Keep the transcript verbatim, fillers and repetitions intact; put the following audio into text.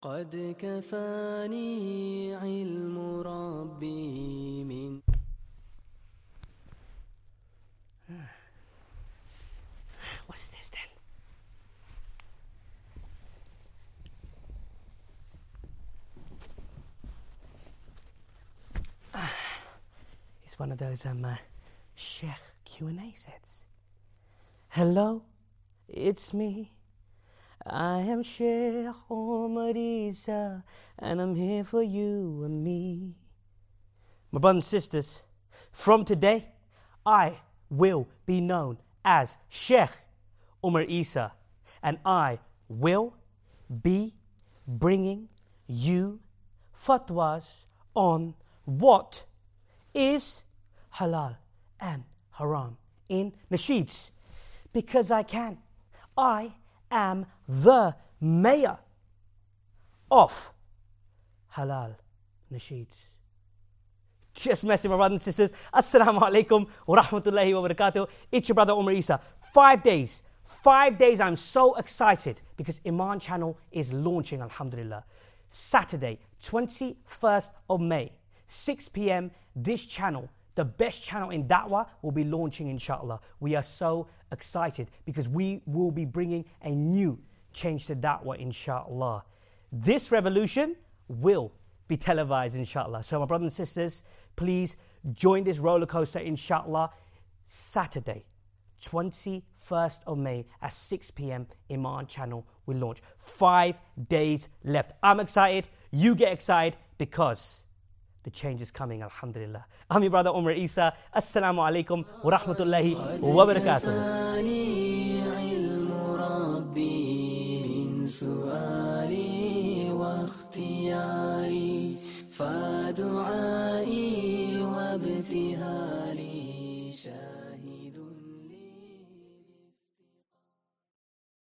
قد كفاني علم ربي من What's this then? It's one of those um, uh, Sheikh Q and A sets. Hello, it's me. I am Sheikh Omar Isa, and I'm here for you and me. My brothers and sisters, from today, I will be known as Sheikh Omar Isa, and I will be bringing you fatwas on what is halal and haram in nasheeds, because I can. I am the mayor of halal nasheeds. Just messing, my brothers and sisters. Assalamu alaikum wa rahmatullahi wa barakatuh. It's your brother Omar Isa. Five days. Five days. I'm so excited because Iman channel is launching, alhamdulillah. Saturday, twenty-first of May, six p.m. This channel, the best channel in Da'wah, will be launching, inshallah. We are so excited because we will be bringing a new change to Da'wah, inshallah. This revolution will be televised, inshallah. So my brothers and sisters, please join this roller coaster, inshallah. Saturday, twenty-first of May at six p.m. Iman channel will launch. Five days left. I'm excited. You get excited because the change is coming, alhamdulillah. I'm your brother Omar Isa. Assalamu alaikum wa rahmatullahi wa barakatuh.